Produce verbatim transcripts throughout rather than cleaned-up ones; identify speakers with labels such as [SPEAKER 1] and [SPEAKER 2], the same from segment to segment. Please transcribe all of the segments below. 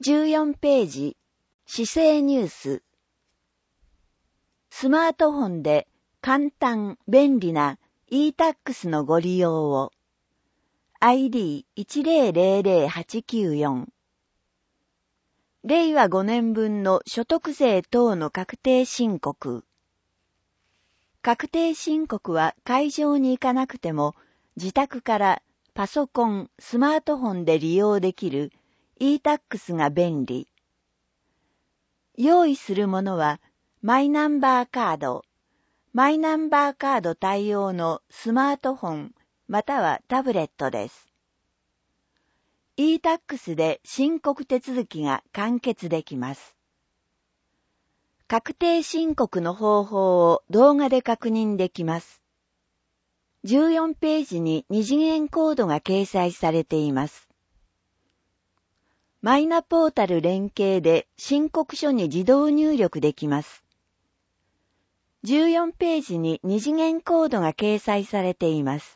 [SPEAKER 1] じゅうよんページ、市政ニュース。スマートフォンで簡単、便利な イータックス のご利用を。アイディーいちゼロゼロゼロはちきゅうよん。れいわごねんぶんの所得税等の確定申告。確定申告は会場に行かなくても自宅からパソコン、スマートフォンで利用できる イータックス が便利。用意するものはマイナンバーカード、マイナンバーカード対応のスマートフォンまたはタブレットです。イータックス で申告手続きが完結できます。確定申告の方法を動画で確認できます。じゅうよんページに二次元コードが掲載されています。マイナポータル連携で申告書に自動入力できます。じゅうよんページに二次元コードが掲載されています。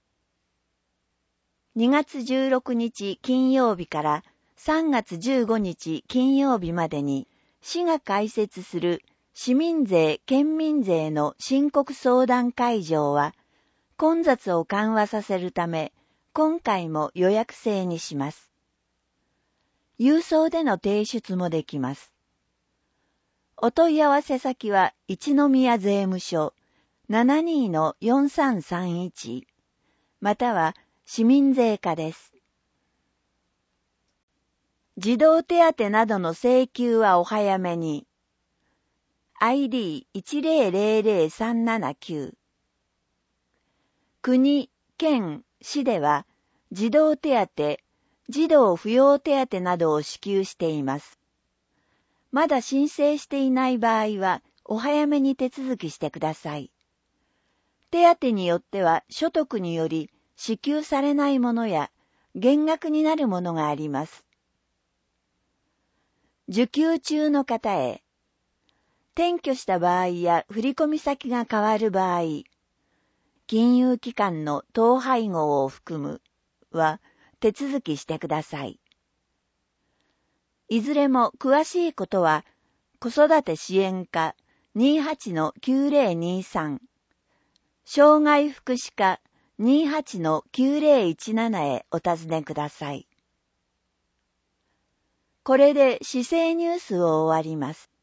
[SPEAKER 1] にがつじゅうろくにち金曜日からさんがつじゅうごにち金曜日までに市が開設する市民税・県民税の申告相談会場は混雑を緩和させるため今回も予約制にします。郵送での提出もできます。お問い合わせ先は一宮税務署 ななにのよんさんさんいち または市民税課です。児童手当などの請求はお早めに。アイディーいちゼロゼロゼロさんななきゅう。国、県、市では児童手当、児童扶養手当などを支給しています。まだ申請していない場合はお早めに手続きしてください。手当によっては所得により支給されないものや減額になるものがあります。受給中の方へ、転居した場合や振込先が変わる場合、金融機関の統廃合を含むは手続きしてください。いずれも詳しいことは子育て支援課 にじゅうはちのきゅうゼロにさん、障害福祉課 にじゅうはちのきゅうゼロいちなな へお尋ねください。これで市政ニュースを終わります。